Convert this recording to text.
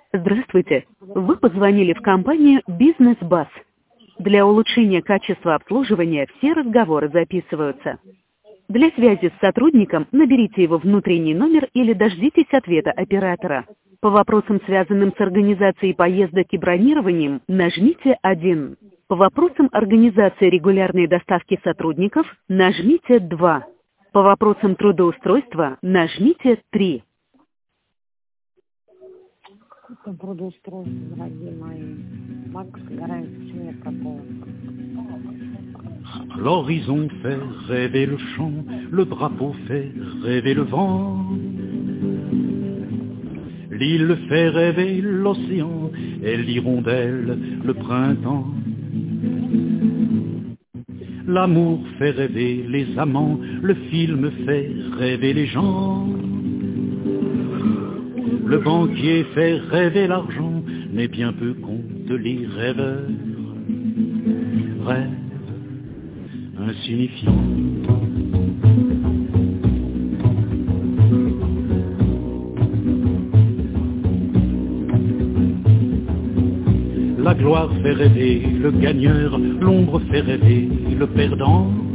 Здравствуйте. Вы позвонили в компанию «Бизнес Бас». Для улучшения качества обслуживания все разговоры записываются. Для связи с сотрудником наберите его внутренний номер или дождитесь ответа оператора. По вопросам, связанным с организацией поездок и бронированием, нажмите 1. По вопросам организации регулярной доставки сотрудников, нажмите 2. По вопросам трудоустройства, нажмите 3. Это трудоустройство, дорогие мои. Банковской гарантии нет такого. L'horizon fait rêver le champ, le drapeau fait rêver le vent. L'île fait rêver l'océan et l'hirondelle le printemps. L'amour fait rêver les amants, le film fait rêver les gens. Le banquier fait rêver l'argent, mais bien peu comptent les rêveurs. Rêve insignifiant. La gloire fait rêver le gagneur, l'ombre fait rêver le perdant.